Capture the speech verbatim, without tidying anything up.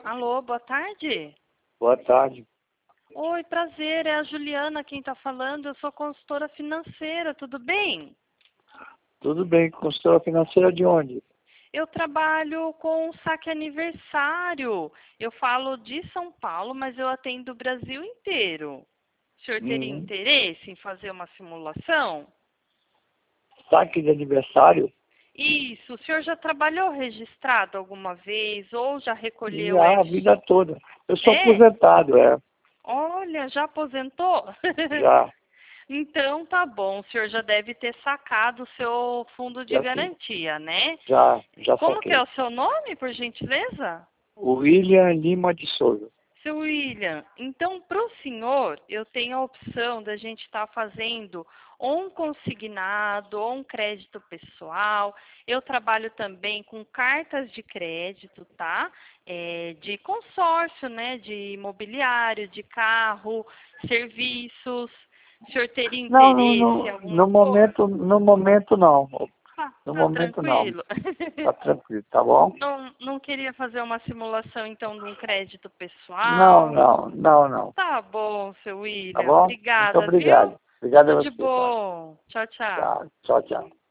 Alô, boa tarde. Boa tarde. Oi, prazer, é a Juliana quem está falando. Eu sou consultora financeira, tudo bem? Tudo bem, consultora financeira de onde? Eu trabalho com saque aniversário. Eu falo de São Paulo, mas eu atendo o Brasil inteiro. O senhor teria Uhum. interesse em fazer uma simulação? Saque de aniversário? Isso, o senhor já trabalhou registrado alguma vez ou já recolheu Já a F? vida toda. Eu sou É? aposentado, é. Olha, já aposentou? Já. Então tá bom, o senhor já deve ter sacado o seu fundo de Já sim. garantia, né? Já, já Como que é saquei. o seu nome, por gentileza? William Lima de Souza. Seu William, então para o senhor eu tenho a opção da gente estar fazendo ou um consignado ou um crédito pessoal. Eu trabalho também com cartas de crédito, tá? É, de consórcio, né? De imobiliário, de carro, serviços. O senhor teria Não, no, interesse em no, alguma no coisa? momento, no momento não. Tá, No tá momento não. tranquilo. Tá tranquilo, tá bom? Não, não queria fazer uma simulação então de um crédito Não, pessoal? não, não, não. Tá bom, seu Tá William. bom? Muito Obrigada, viu? obrigado. Obrigado a Tudo de você, tá? bom. Tchau, tchau. Tá. Tchau, tchau.